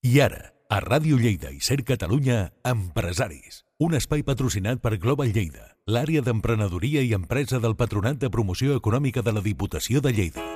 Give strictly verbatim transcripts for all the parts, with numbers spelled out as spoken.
I ara, a Ràdio Lleida i Ser Catalunya, Empresaris. Un espai patrocinat per Global Lleida, l'àrea d'emprenedoria i empresa del Patronat de Promoció Econòmica de la Diputació de Lleida.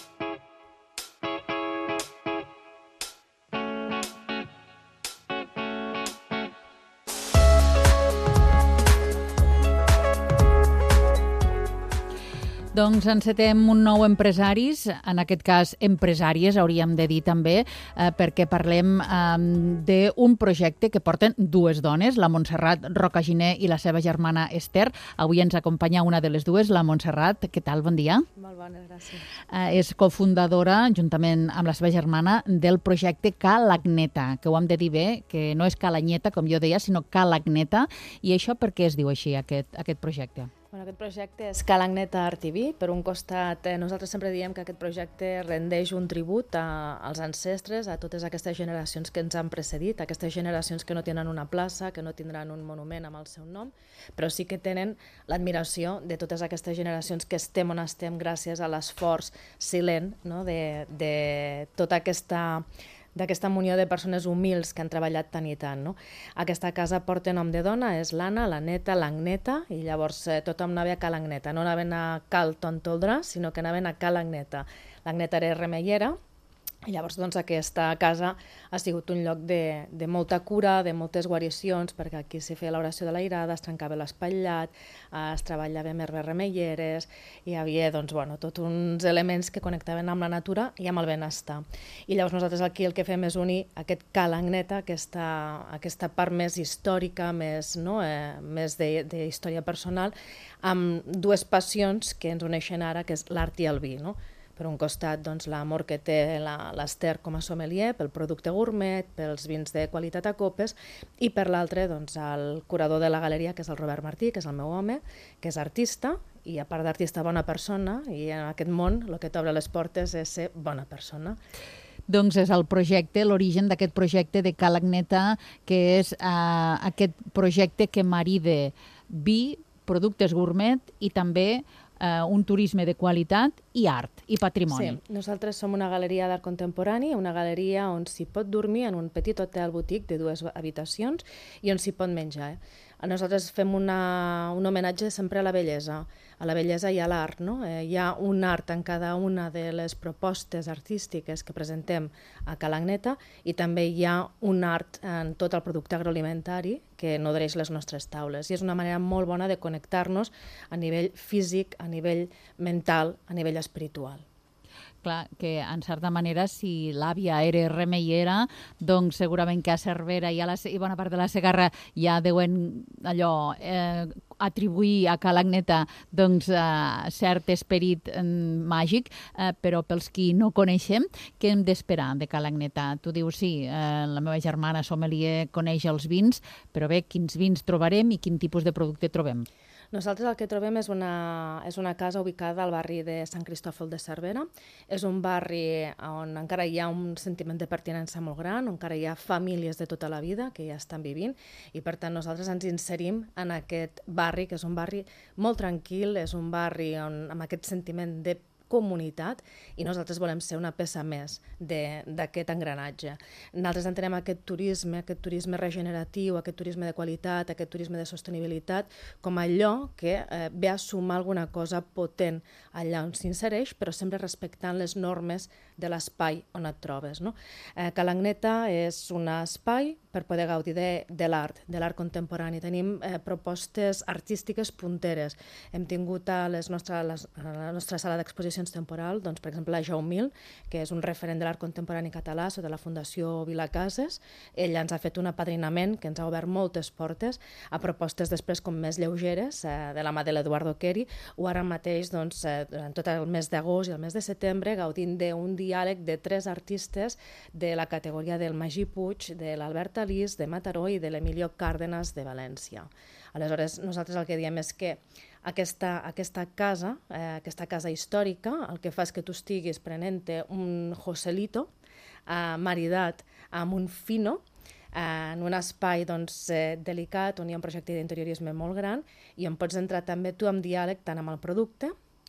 Doncs encetem un nou Empresaris, en aquest cas empresàries, hauríem de dir també, eh, perquè parlem eh, d'un projecte que porten dues dones, la Montserrat Rocaginer i la seva germana Esther. Avui ens acompanya una de les dues, la Montserrat. Què tal? Bon dia. Molt bones, gràcies. Eh, és cofundadora, juntament amb la seva germana, del projecte Calagneta, que ho hem de dir bé, que no és Calanyeta, com jo deia, sinó Calagneta. I això per què es diu així, aquest, aquest projecte? Bueno, aquest projecte és Calagneta Art T V. Per un costat, eh, nosaltres sempre diem que aquest projecte rendeix un tribut a, als ancestres, a totes aquestes generacions que ens han precedit, aquestes generacions que no tenen una plaça, que no tindran un monument amb el seu nom, però sí que tenen l'admiració de totes aquestes generacions que estem on estem gràcies a l'esforç silent, no?, de, de tota aquesta... d'aquesta munió de persones humils que han treballat tant i tant. No? Aquesta casa porta nom de dona, és l'Anna, la neta, l'Agneta, i llavors eh, tothom anava a Calagneta. No anaven a Cal Tontoldrà, sinó que anaven a Calagneta. L'Agneta era remeiera, i llavors doncs, aquesta casa ha sigut un lloc de, de molta cura, de moltes guaricions, perquè aquí s'hi feia l'oració de l'airada, es trencava l'espatllat, es treballava amb herbes remeieres, hi havia doncs, bueno, tots uns elements que connectaven amb la natura i amb el benestar. I llavors nosaltres aquí el que fem és unir aquest Calagneta, aquesta, aquesta part més històrica, més, no, eh, més de, de història personal, amb dues passions que ens uneixen ara, que és l'art i el vi, no? Per un costat, doncs, l'amor que té l'Esther com a sommelier pel producte gourmet, pels vins de qualitat a copes, i per l'altre, doncs, el curador de la galeria, que és el Robert Martí, que és el meu home, que és artista, i a part d'artista, bona persona, i en aquest món el que t'obre les portes és ser bona persona. Doncs és el projecte, l'origen d'aquest projecte de Calagneta, que és eh, aquest projecte que marida vi, productes gourmet i també Uh, un turisme de qualitat i art i patrimoni. Sí, nosaltres som una galeria d'art contemporani, una galeria on s'hi pot dormir en un petit hotel boutique de dues habitacions i on s'hi pot menjar. Eh? Nosaltres fem una, un homenatge sempre a la bellesa, a la bellesa i a l'art. No? Eh, hi ha un art en cada una de les propostes artístiques que presentem a Calagneta i també hi ha un art en tot el producte agroalimentari que nodreix les nostres taules. I és una manera molt bona de connectar-nos a nivell físic, a nivell mental, a nivell espiritual. Clar, que en certa manera, si l'àvia era remeiera, doncs segurament que a Cervera i a la, i bona part de la Segarra ja deuen allò eh, atribuir a Calagneta doncs, eh, cert esperit eh, màgic, eh, però pels qui no coneixem, què hem d'esperar de Calagneta? Tu dius, sí, eh, la meva germana sommelier coneix els vins, però bé, quins vins trobarem i quin tipus de producte trobem? Nosaltres el que trobem és una, és una casa ubicada al barri de Sant Cristòfol de Cervera. És un barri on encara hi ha un sentiment de pertinença molt gran, on encara hi ha famílies de tota la vida que ja estan vivint i per tant nosaltres ens inserim en aquest barri, que és un barri molt tranquil, és un barri on, amb aquest sentiment de comunitat i nosaltres volem ser una peça més d'aquest engranatge. Nosaltres entenem aquest turisme, aquest turisme regeneratiu, aquest turisme de qualitat, aquest turisme de sostenibilitat com allò que eh, ve a sumar alguna cosa potent allà on s'insereix, però sempre respectant les normes de l'espai on et trobes. No? Eh, Calagneta és un espai per poder gaudir de, de l'art, de l'art contemporani. Tenim eh, propostes artístiques punteres. Hem tingut a, les nostres, a, les, a la nostra sala d'exposicions temporal, doncs, per exemple, la Jaumil, que és un referent de l'art contemporani català sota la Fundació Vilacases. Ella ens ha fet un apadrinament que ens ha obert moltes portes a propostes després com més lleugeres, eh, de la mà de l'Eduardo Queri, o ara mateix, doncs, eh, durant tot el mes d'agost i el mes de setembre, gaudint d'un diàleg de tres artistes de la categoria del Magí Puig, de l'Albert Alís, de Mataró i de l'Emilio Cárdenas de València. Aleshores, nosaltres el que diem és que aquesta, aquesta casa, eh, aquesta casa històrica, el que fa és que tu estiguis prenent-te un Joselito eh, maridat amb un fino, eh, en un espai doncs, eh, delicat on hi ha un projecte d'interiorisme molt gran i on pots entrar també tu en diàleg tant amb el producte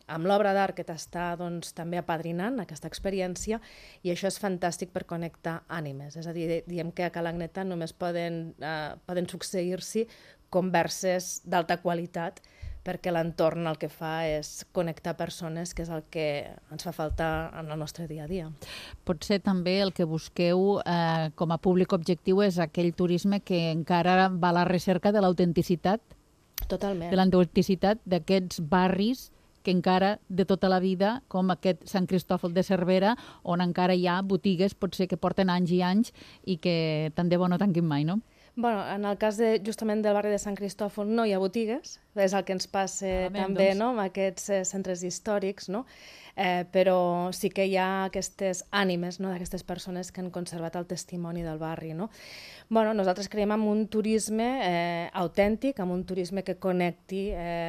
amb l'obra d'art que t'està doncs, també apadrinant aquesta experiència, i això és fantàstic per connectar ànimes. És a dir, diem que a Ca l'Agneta només poden, eh, poden succeir-s'hi converses d'alta qualitat, perquè l'entorn el que fa és connectar persones, que és el que ens fa falta en el nostre dia a dia. Potser també el que busqueu eh, com a públic objectiu és aquell turisme que encara va a la recerca de l'autenticitat, Totalment. de l'autenticitat d'aquests barris que encara de tota la vida, com aquest Sant Cristòfol de Cervera, on encara hi ha botigues, potser que porten anys i anys i que tant de bo no tanquin mai, no? Bueno, en el cas de, justament del barri de Sant Cristòfol no hi ha botigues, és el que ens passa Malament, també doncs. no? amb aquests eh, centres històrics, no? eh, però sí que hi ha aquestes ànimes, no? d'aquestes persones que han conservat el testimoni del barri. No? Bueno, nosaltres creiem en un turisme eh, autèntic, en un turisme que connecti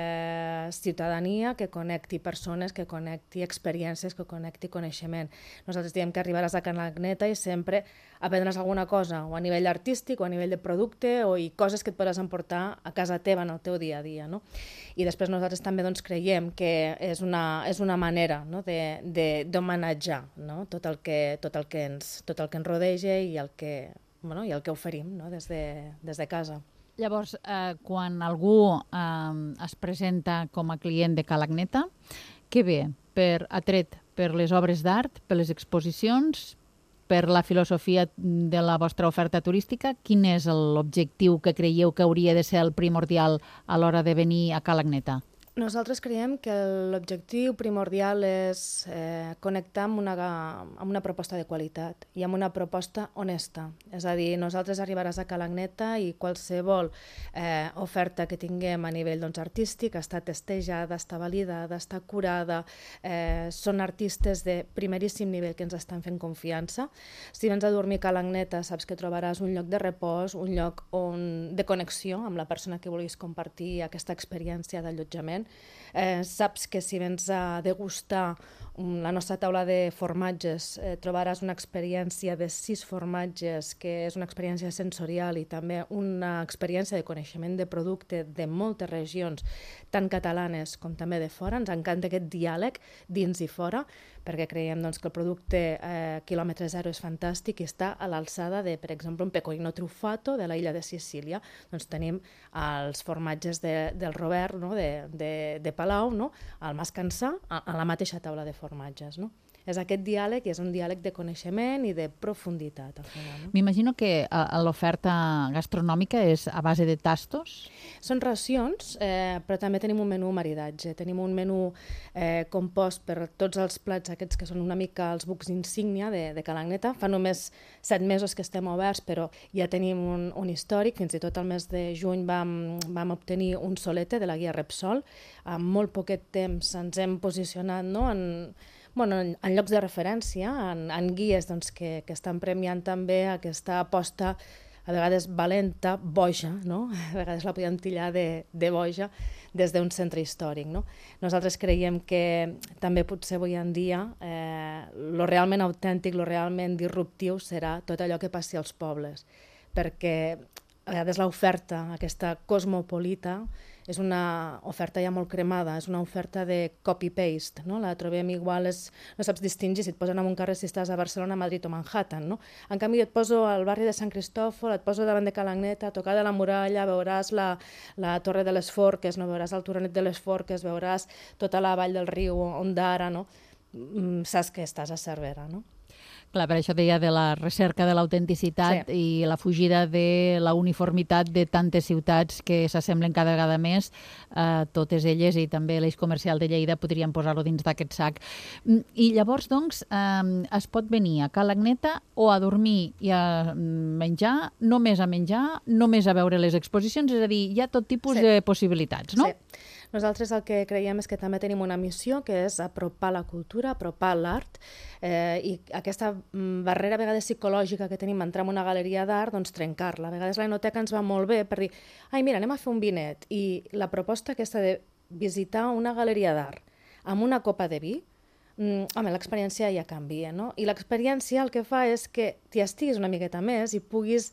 eh, ciutadania, que connecti persones, que connecti experiències, que connecti coneixement. Nosaltres diem que arribaràs a Ca l'Agneta i sempre aprendràs alguna cosa, o a nivell artístic, o a nivell de producte, o i coses que et podràs emportar a casa teva en el teu dia a dia. No? I després nosaltres també doncs, creiem que és una, és una manera no? d'homenatjar no? tot, el que, tot, el que ens, tot el que ens rodeja i el que, bueno, i el que oferim no? des, de, des de casa. Llavors, eh, quan algú eh, es presenta com a client de Ca l'Agneta, què ve? Per, atret per les obres d'art, per les exposicions, per la filosofia de la vostra oferta turística? Quin és l'objectiu que creieu que hauria de ser el primordial a l'hora de venir a Ca l'Agneta? Nosaltres creiem que l'objectiu primordial és eh, connectar amb una, amb una proposta de qualitat i amb una proposta honesta. És a dir, nosaltres arribaràs a Ca l'Agneta i qualsevol eh, oferta que tinguem a nivell doncs, artístic està testejada, està validada, està curada, eh, són artistes de primeríssim nivell que ens estan fent confiança. Si vens a dormir a Ca l'Agneta saps que trobaràs un lloc de repòs, un lloc on, de connexió amb la persona que vulguis compartir aquesta experiència d'allotjament. Eh, saps que si vens a degustar um, la nostra taula de formatges eh, trobaràs una experiència de sis formatges que és una experiència sensorial i també una experiència de coneixement de producte de moltes regions, tant catalanes com també de fora. Ens encanta aquest diàleg dins i fora, perquè creiem doncs, que el producte eh, quilòmetre zero és fantàstic i està a l'alçada de, per exemple, un pecorino truffato de la illa de Sicília. Doncs tenim els formatges de, del Robert, no? de, de, de Palau, no? al Mascansà, a, a la mateixa taula de formatges. No? És aquest diàleg i és un diàleg de coneixement i de profunditat. No? M'imagino que a, l'oferta gastronòmica és a base de tastos? Són racions, eh, però també tenim un menú maridatge. Tenim un menú eh, compost per tots els plats aquests que són una mica els bucs insígnia de, de Ca l'Agneta. Fa només set mesos que estem oberts, però ja tenim un, un històric. Fins i tot el mes de juny vam, vam obtenir un solete de la guia Repsol. En molt poquet temps ens hem posicionat no, en... Bueno, en, en llocs de referència, en, en guies doncs, que, que estan premiant també aquesta aposta a vegades valenta, boja, no? A vegades la podem tillar de, de boja des d'un centre històric. No? Nosaltres creiem que també potser avui en dia eh, lo realment autèntic, lo realment disruptiu serà tot allò que passi als pobles, perquè a vegades l'oferta, aquesta cosmopolita, és una oferta ja molt cremada, és una oferta de copy-paste, no? La trobem igual, és, no saps distingir si et posen en un carrer si estàs a Barcelona, Madrid o Manhattan, no? En canvi, et poso al barri de Sant Cristòfol, et poso davant de Ca l'Agneta, a tocar de la muralla, veuràs la, la Torre de les Forques, no? Veuràs el Turonet de les Forques, veuràs tota la vall del riu Ondara, no? Saps que estàs a Cervera, no? Clar, per això deia de la recerca de l'autenticitat sí. i la fugida de la uniformitat de tantes ciutats que s'assemblen cada vegada més, eh, totes elles, i també l'eix comercial de Lleida podríem posar-lo dins d'aquest sac. I llavors, doncs, eh, es pot venir a Ca l'Agneta o a dormir i a menjar, només a menjar, només a veure les exposicions, és a dir, hi ha tot tipus sí. de possibilitats, no? Sí. Nosaltres el que creiem és que també tenim una missió, que és apropar la cultura, apropar l'art, eh, i aquesta barrera a vegades psicològica que tenim entrar en una galeria d'art, doncs trencar-la. A vegades l'Enoteca ens va molt bé per dir, ai, mira, anem a fer un vinet, i la proposta aquesta de visitar una galeria d'art amb una copa de vi, mm, home, l'experiència ja canvia, no? I l'experiència el que fa és que t'hi estiguis una miqueta més i puguis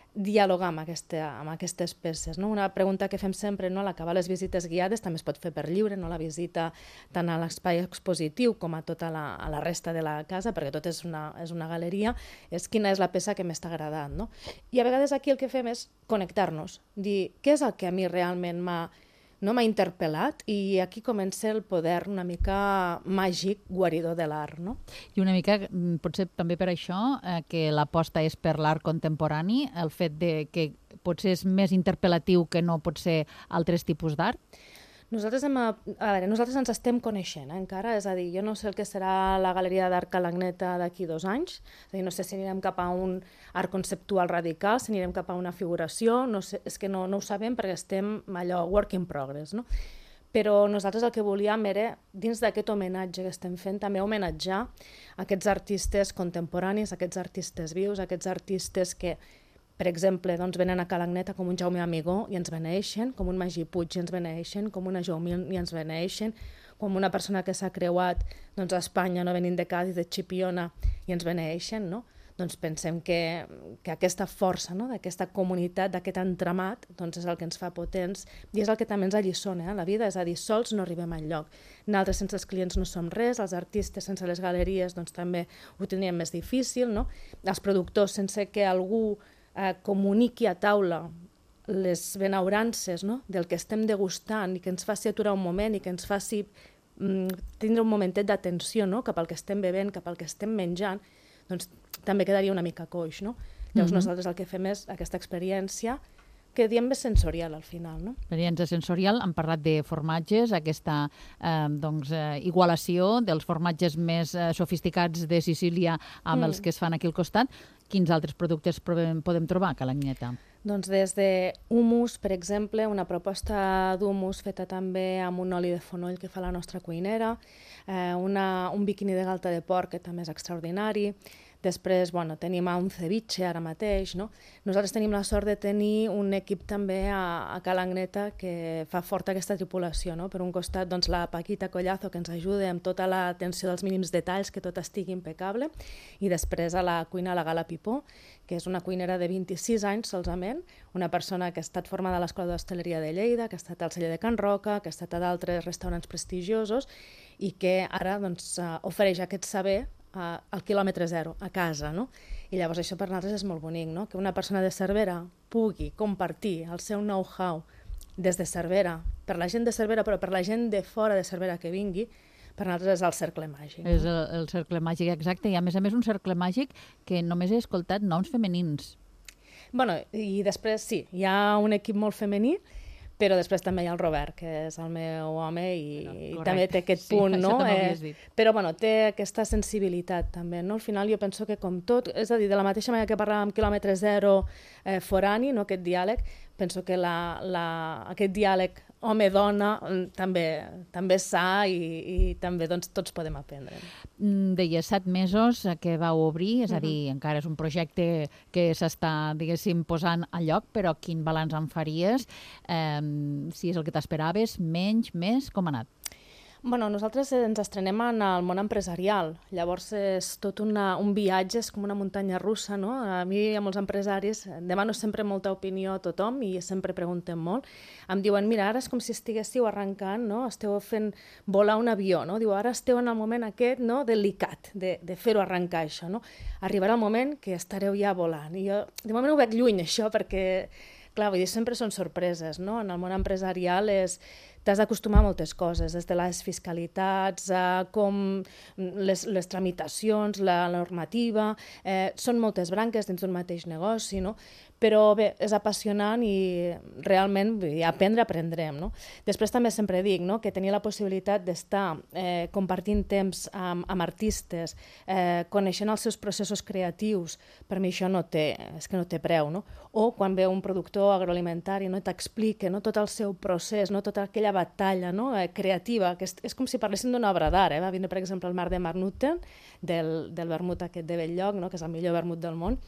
dialogar amb, aquesta, amb aquestes peces. No? Una pregunta que fem sempre, no? A l'acabar les visites guiades també es pot fer per lliure, no? La visita tant a l'espai expositiu com a tota la, a la resta de la casa, perquè tot és una, és una galeria, és quina és la peça que m'està agradant. No? I a vegades aquí el que fem és connectar-nos, dir què és el que a mi realment m'ha no m'ha interpel·lat, i aquí comença el poder una mica màgic guaridor de l'art. No? I una mica, potser també per això, eh, que l'aposta és per l'art contemporani, el fet de que potser és més interpel·latiu que no pot ser altres tipus d'art? Nosaltres, hem, a veure, nosaltres ens estem coneixent eh, encara, és a dir, jo no sé el que serà la Galeria d'Art Calagneta d'aquí dos anys, és a dir, no sé si anirem cap a un art conceptual radical, si anirem cap a una figuració, no sé, és que no, no ho sabem perquè estem allò work in progress, no? Però nosaltres el que volíem era, dins d'aquest homenatge que estem fent, també homenatjar aquests artistes contemporanis, aquests artistes vius, aquests artistes que, per exemple, doncs venen a Calagneta com un Jaume Amigó i ens beneeixen, com un Magí Puig i ens beneeixen, com una Jaumil i ens beneeixen, com una persona que s'ha creuat doncs, a Espanya no venint de Cádiz, de Chipiona, i ens beneeixen, no? Doncs pensem que, que aquesta força, no? D'aquesta comunitat, d'aquest entramat, doncs és el que ens fa potents i és el que també ens alliçona, eh? La vida, és a dir, sols no arribem enlloc. Nosaltres sense els clients no som res, els artistes sense les galeries doncs, també ho tindríem més difícil, no? Els productors sense que algú eh, comuniqui a taula les benaurances, no? Del que estem degustant i que ens faci aturar un moment i que ens faci mm, tindre un momentet d'atenció, no? Cap al que estem bevent, cap al que estem menjant, doncs també quedaria una mica coix, no? Llavors mm-hmm. nosaltres el que fem és aquesta experiència que diem més sensorial al final, no? Experiència sensorial, hem parlat de formatges, aquesta eh, doncs, eh, igualació dels formatges més eh, sofisticats de Sicília amb mm. els que es fan aquí al costat. Quins altres productes podem, podem trobar a Calagneta? Doncs des de hummus, per exemple, una proposta d'hummus feta també amb un oli de fonoll que fa la nostra cuinera, eh, una, un biquini de galta de porc que també és extraordinari. Després, bueno, tenim un ceviche ara mateix, no? Nosaltres tenim la sort de tenir un equip també a, a Calagneta que fa forta aquesta tripulació, no? Per un costat, doncs, la Paquita Collazo, que ens ajuda amb tota l'atenció dels mínims detalls, que tot estigui impecable, i després a la cuina la Gala Pipó, que és una cuinera de vint-i-sis anys solament, una persona que ha estat formada a l'Escola d'Hostaleria de Lleida, que ha estat al celler de Can Roca, que ha estat a d'altres restaurants prestigiosos i que ara doncs, ofereix aquest saber Uh, al quilòmetre zero, a casa, no? I llavors això per nosaltres és molt bonic, no? Que una persona de Cervera pugui compartir el seu know-how des de Cervera, per la gent de Cervera, però per la gent de fora de Cervera que vingui, per nosaltres és el cercle màgic. És el, el cercle màgic, exacte, i a més a més un cercle màgic que només he escoltat noms femenins. Bueno, i després sí, hi ha un equip molt femení, però després també hi ha el Robert, que és el meu home i, i també té aquest sí, punt, no? Eh, però bueno, té aquesta sensibilitat també, no? Al final jo penso que com tot, és a dir, de la mateixa manera que parlàvem quilòmetre zero eh, forani, no? Aquest diàleg, penso que la, la, aquest diàleg home-dona també, també és sa i, i també doncs, tots podem aprendre. Deia set mesos que vau obrir, és a dir, uh-huh. encara és un projecte que s'està, diguéssim, posant a lloc, però quin balanç en faries? Eh, si és el que t'esperaves, menys, més, com ha anat? Bueno, nosaltres ens estrenem en el món empresarial, llavors és tot una, un viatge, és com una muntanya russa, no? A mi i a molts empresaris demano sempre molta opinió a tothom i sempre preguntem molt. Em diuen, mira, ara és com si estiguéssiu arrencant, no? Esteu fent volar un avió, no? Diu, ara esteu en el moment aquest, no? Delicat, de, de fer-ho arrencar, això, no? Arribarà el moment que estareu ja volant. I jo, de moment ho veig lluny, això, perquè, clar, vull dir, sempre són sorpreses, no? En el món empresarial és... T'has d'acostumar a moltes coses, des de les fiscalitats, a com les, les tramitacions, la normativa, eh, són moltes branques dins d'un mateix negoci, no? Però bé, és apassionant i realment dir, aprendre, aprendrem, no? Després també sempre dic, no? Que tenir la possibilitat d'estar eh, compartint temps amb, amb artistes, eh, coneixent els seus processos creatius, per mi això no té, és que no té preu, no? O quan ve un productor agroalimentari, no? T'explica, no? Tot el seu procés, no? Tota aquella batalla, no? eh, creativa, que és, és com si parlessin d'una obra d'art. Eh? Va vindre, per exemple, el Marc de Marnutten, del, del vermut aquest de Belllloc, no? Que és el millor vermut del món,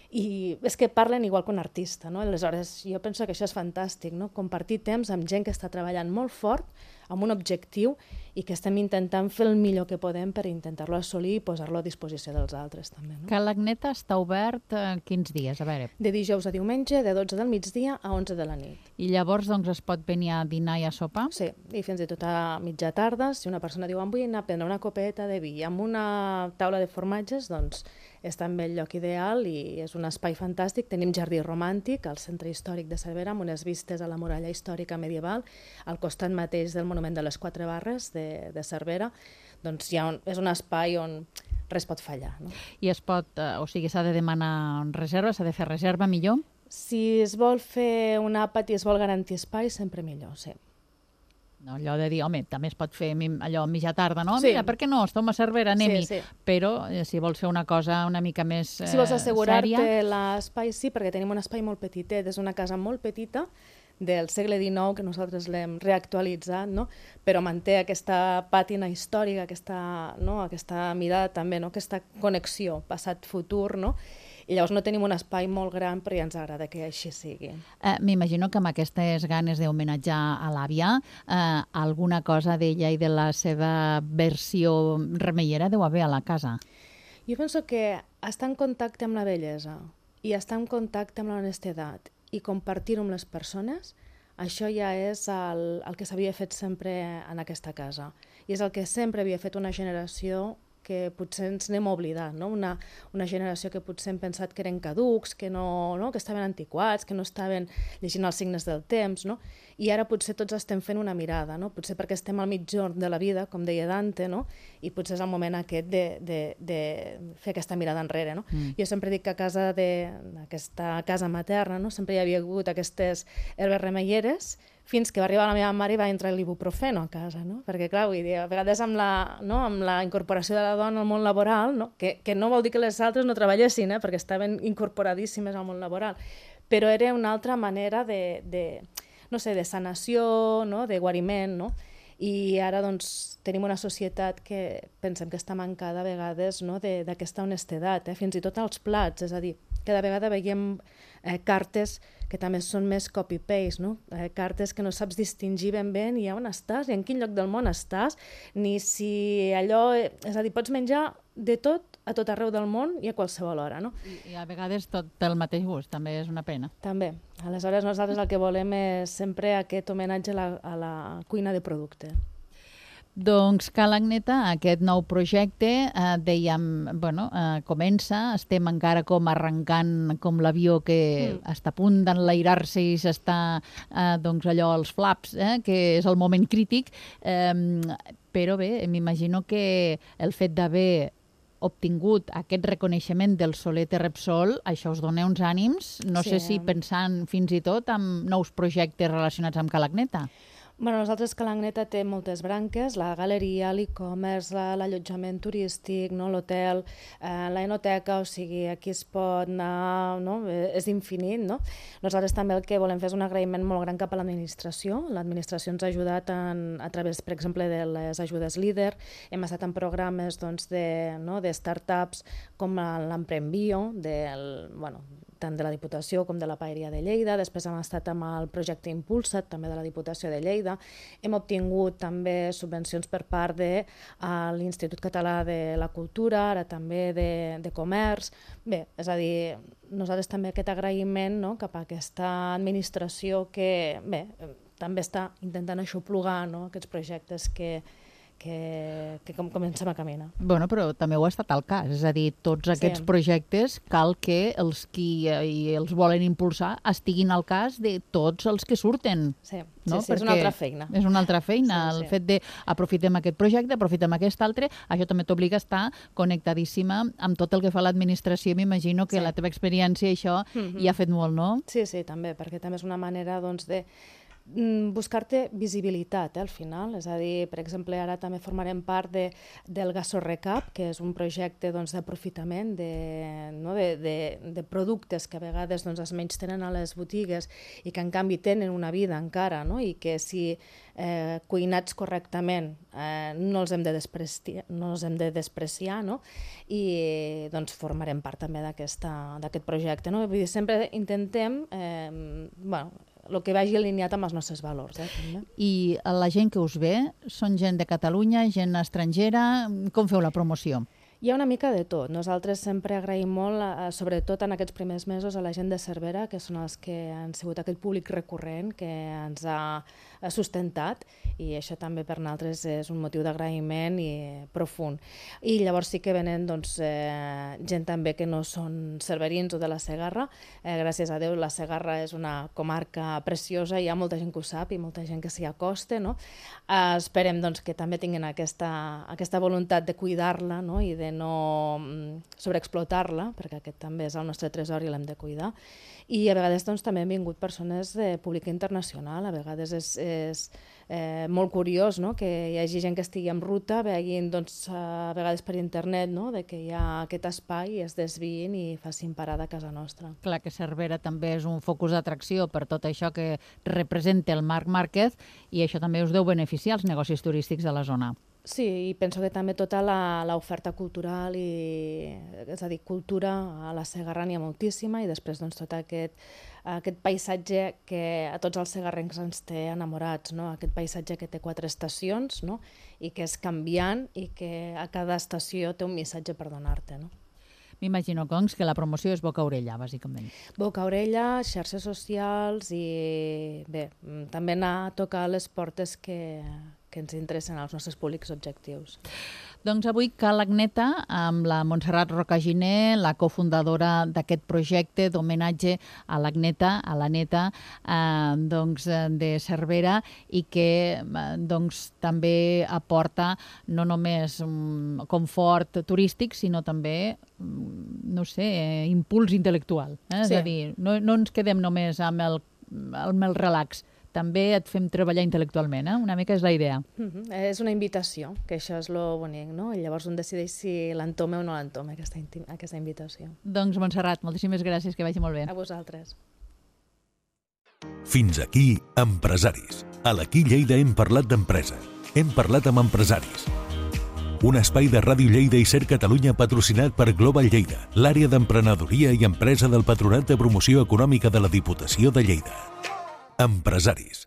i és que parlen igual que un artista, no? Aleshores, jo penso que això és fantàstic, no? Compartir temps amb gent que està treballant molt fort amb un objectiu i que estem intentant fer el millor que podem per intentar-lo assolir i posar-lo a disposició dels altres també. No? Cal Agneta està obert eh, quins dies? A veure. De dijous a diumenge, de dotze del migdia a onze de la nit. I llavors doncs, es pot venir a dinar i a sopar? Sí, i fins i tot a mitja tarda, si una persona diu em vull anar a prendre una copeta de vi amb una taula de formatges, doncs és també el lloc ideal i és un espai fantàstic. Tenim jardí romàntic al centre històric de Cervera amb unes vistes a la muralla històrica medieval al costat mateix del monument de les Quatre Barres de, de Cervera. Doncs hi ha un, és un espai on res pot fallar. No? I es pot, eh, o sigui, s'ha de demanar reserva, s'ha de fer reserva millor? Si es vol fer un àpat i es vol garantir espai, sempre millor, sí. No, allò de dir, home, també es pot fer allò a mitja tarda, no? Sí. Mira, per què no? Estem a Cervera, anem-hi. Sí, sí. Però eh, si vols fer una cosa una mica més eh, Si vols assegurar-te sèria... l'espai, sí, perquè tenim un espai molt petitet, és una casa molt petita, del segle dinou, que nosaltres l'hem reactualitzat, no? Però manté aquesta pàtina històrica, aquesta, no? aquesta mirada també, no? Aquesta connexió passat-futur, no? I llavors no tenim un espai molt gran, però ja ens agrada que així sigui. Eh, M'imagino que amb aquestes ganes d'homenatjar a l'àvia, eh, alguna cosa d'ella i de la seva versió remeiera deu haver a la casa. Jo penso que estar en contacte amb la bellesa i estar en contacte amb l'honestedat i compartir-ho amb les persones, això ja és el, el que s'havia fet sempre en aquesta casa. I és el que sempre havia fet una generació que potser ens n'hem oblidat, no? Una, una generació que potser hem pensat que eren caducs, que, no, no? que estaven antiquats, que no estaven llegint els signes del temps, no? I ara potser tots estem fent una mirada, no? Potser perquè estem al mitjorn de la vida, com deia Dante, no? I potser és el moment aquest de, de, de fer aquesta mirada enrere. No? Mm. Jo sempre dic que a casa de, aquesta casa materna, no? Sempre hi havia hagut aquestes herbes remeieres, fins que va arribar la meva mare i va entrar l'ibuprofeno a casa, no? Perquè, clar, vull dir, a vegades amb la, no? amb la incorporació de la dona al món laboral, no? que, que no vol dir que les altres no treballessin, eh? Perquè estaven incorporadíssimes al món laboral, però era una altra manera de, de no sé, de sanació, no? De guariment, no? I ara doncs, tenim una societat que pensem que està mancada a vegades, no? d'aquesta honestedat, eh? Fins i tot als plats, és a dir, cada vegada veiem eh, cartes que també són més copy-paste, no? eh, cartes que no saps distingir ben bé ni on estàs, ni en quin lloc del món estàs, ni si allò... És a dir, pots menjar de tot a tot arreu del món i a qualsevol hora. No? I, I a vegades tot pel mateix gust, també és una pena. També. Aleshores nosaltres el que volem és sempre aquest homenatge a la, a la cuina de producte. Doncs Cal Agneta, aquest nou projecte, eh, dèiem, bueno, eh, comença, estem encara com arrencant com l'avió que mm. està a punt d'enlairar-se i s'està, eh, doncs allò, als flaps, eh, que és el moment crític, eh, però bé, m'imagino que el fet d'haver obtingut aquest reconeixement del Soler Repsol, això us dona uns ànims, no sí. sé si pensant fins i tot en nous projectes relacionats amb Cal Agneta. Bueno, nosaltres Cal Agneta té moltes branques, la galeria, l'e-commerce, l'allotjament turístic, no? L'hotel, eh, la enoteca, o sigui, aquí es pot anar, no? És infinit, no? Nosaltres també el que volem fer és un agraïment molt gran cap a l'administració. L'administració ens ha ajudat en, a través, per exemple, de les ajudes líder. Hem estat en programes doncs, de, no? de start-ups com l'Emprèn-Bio, del, bueno, tant de la Diputació com de la Paeria de Lleida. Després hem estat amb el projecte Impulsa't, també de la Diputació de Lleida. Hem obtingut també subvencions per part de uh, l'Institut Català de la Cultura, ara també de, de Comerç. Bé, és a dir, nosaltres també aquest agraïment, no?, cap a aquesta administració que, bé, també està intentant aixoplugar, no?, aquests projectes que que, que com comencem a caminar. Bueno, però també ho ha estat el cas, és a dir, tots aquests sí. projectes cal que els qui eh, els volen impulsar estiguin al cas de tots els que surten. Sí, no? sí, sí és una altra feina. És una altra feina, sí, el sí. fet de aprofitem aquest projecte, aprofitem aquest altre, això també t'obliga a estar connectadíssima amb tot el que fa l'administració. M'imagino que sí. la teva experiència això mm-hmm. hi ha fet molt, no? Sí, sí, també, perquè també és una manera doncs, de buscar-te visibilitat, eh, al final. És a dir, per exemple, ara també formarem part de, del Gasorrecap, que és un projecte doncs, d'aprofitament de, no, de, de, de productes que a vegades doncs, es menys tenen a les botigues i que en canvi tenen una vida encara, no? I que si eh, cuinats correctament eh, no els hem de despreciar, no els hem de despreciar, no? I doncs formarem part també d'aquest projecte, no? Vull dir, sempre intentem eh, bueno, el que vagi alineat amb els nostres valors. Eh, també. I la gent que us ve són gent de Catalunya, gent estrangera? Com feu la promoció? Hi ha una mica de tot. Nosaltres sempre agraïm molt, eh, sobretot en aquests primers mesos, a la gent de Cervera, que són els que han sigut aquest públic recurrent que ens ha sustentat, i això també per nosaltres és un motiu d'agraïment i profund. I llavors sí que venen doncs, eh, gent també que no són cerverins o de la Segarra. Eh, gràcies a Déu la Segarra és una comarca preciosa, hi ha molta gent que ho sap i molta gent que s'hi acosta, no? Eh, esperem doncs, que també tinguin aquesta, aquesta voluntat de cuidar-la, no? I de no sobreexplotar-la, perquè aquest també és el nostre tresor i l'hem de cuidar. I a vegades doncs, també han vingut persones de públic internacional, a vegades és, és eh, molt curiós, no? Que hi hagi gent que estigui en ruta, veguin doncs, a vegades per internet, no? De que hi ha aquest espai i es desviïn i facin parada a casa nostra. Clar que Cervera també és un focus d'atracció per tot això que representa el Marc Márquez, i això també us deu beneficiar als negocis turístics de la zona. Sí, i penso que també tota l'oferta cultural, i, és a dir, cultura a la Segarra n'hi ha moltíssima, i després doncs, tot aquest, aquest paisatge que a tots els segarrencs ens té enamorats, no? Aquest paisatge que té quatre estacions, no? I que és canviant i que a cada estació té un missatge per donar-te, no? M'imagino, Concs, que la promoció és boca-orella, bàsicament. Boca-orella, xarxes socials i, bé, també anar a tocar les portes que, que ens interessen als nostres públics objectius. Doncs avui Cal Agneta, amb la Montserrat Rocaginer, la cofundadora d'aquest projecte d'homenatge a l'Agneta, a la neta eh, doncs, de Cervera, i que eh, doncs, també aporta no només um, confort turístic, sinó també, no sé, eh, impuls intel·lectual. Eh? Sí. És a dir, no, no ens quedem només amb el, amb el relax, també et fem treballar intel·lectualment, eh? Una mica és la idea. Mm-hmm. És una invitació, que això és lo bonic, no? I llavors un decideix si l'entoma o no l'entoma, aquesta, aquesta invitació. Doncs, Montserrat, moltíssimes gràcies, que vagi molt bé. A vosaltres. Fins aquí, Empresaris. A l'Aquí Lleida hem parlat d'empresa. Hem parlat amb empresaris. Un espai de Ràdio Lleida i Ser Catalunya patrocinat per Global Lleida, l'àrea d'emprenedoria i empresa del Patronat de Promoció Econòmica de la Diputació de Lleida. Empresaris.